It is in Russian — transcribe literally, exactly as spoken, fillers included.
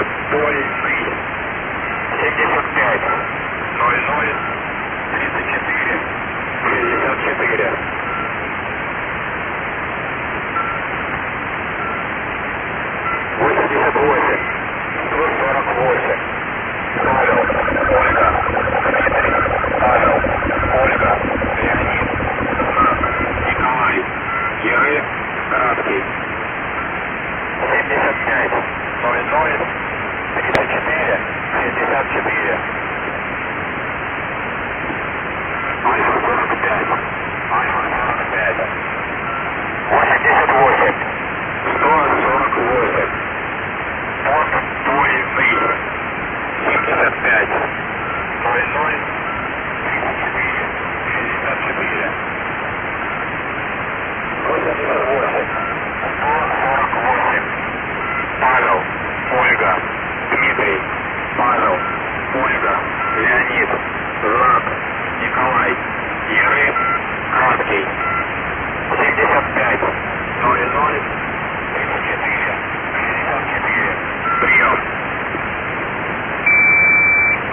Дольный. семьдесят пять. ноль ноль. тридцать четыре. шестьдесят четыре. восемьдесят восемь. сто сорок восемь. Павел. Ольга. Дмитрий. Павел. Ольга. Леонид. Знак. Николай. Еры. Краткий. семьдесят пять. ноль ноль. тридцать четыре. шестьдесят четыре. Альфа сорок пять. Альфа сорок пять. восемьдесят восемь. сто сорок восемь. Поддольный. семьдесят пять. ноль ноль. тридцать четыре. шестьдесят четыре. восемьдесят восемь. сто сорок восемь. Павел. Ольга. Дмитрий. Павел. Ольга. Леонид. Знак. Николай. Еры. Краткий.